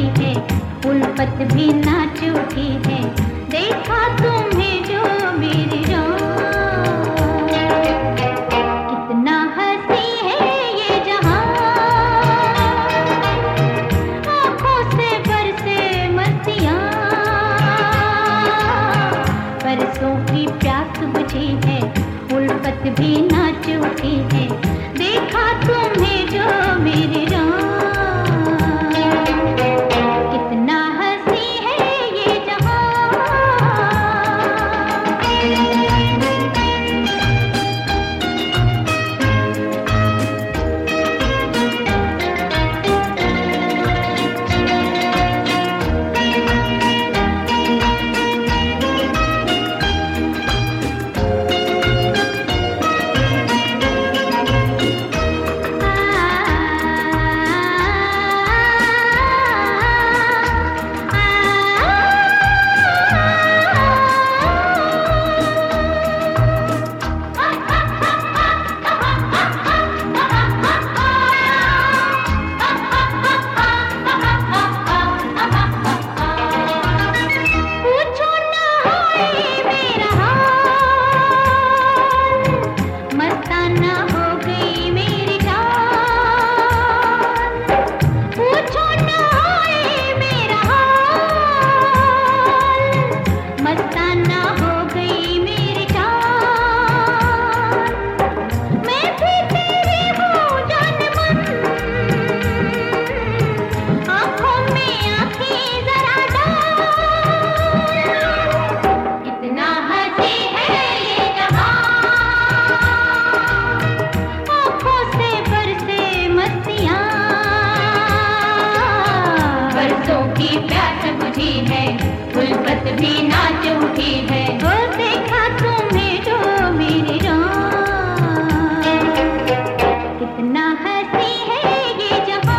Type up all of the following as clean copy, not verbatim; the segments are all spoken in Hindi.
है, उल्फत भी नाच उठी है। देखा तुम्हें जो मेरी जान, कितना हंसी है ये जहां, आंखों से बरसे मस्तियां, बरसों की प्यास बुझी है, उल्फत भी नाच उठी है। देखा तुम्हें जो मेरी जान, कितना हंसी है ये जहां। की प्यास बुझी है, उल्फत भी नाच उठी है। वो देखा तुम्हें जो मेरी जान, कितना हंसी है ये जहां।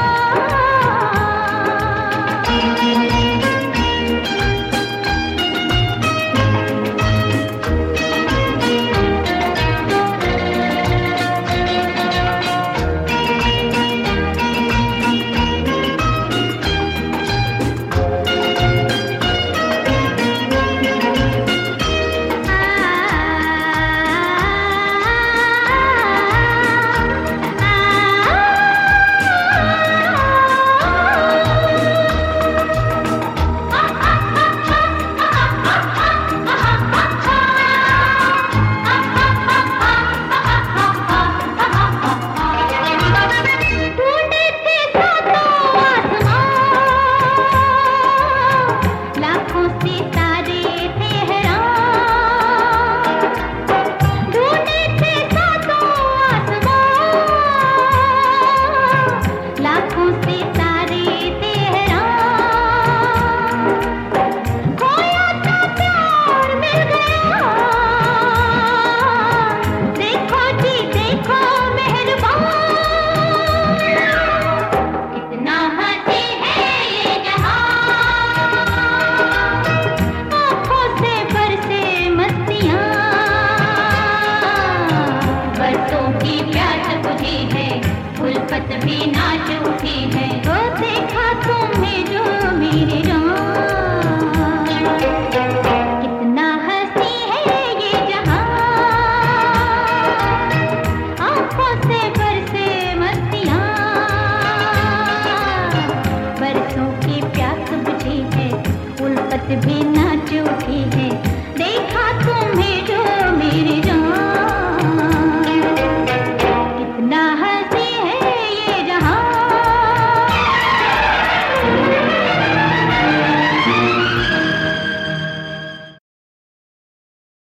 उल्फत भी नाच उठी है।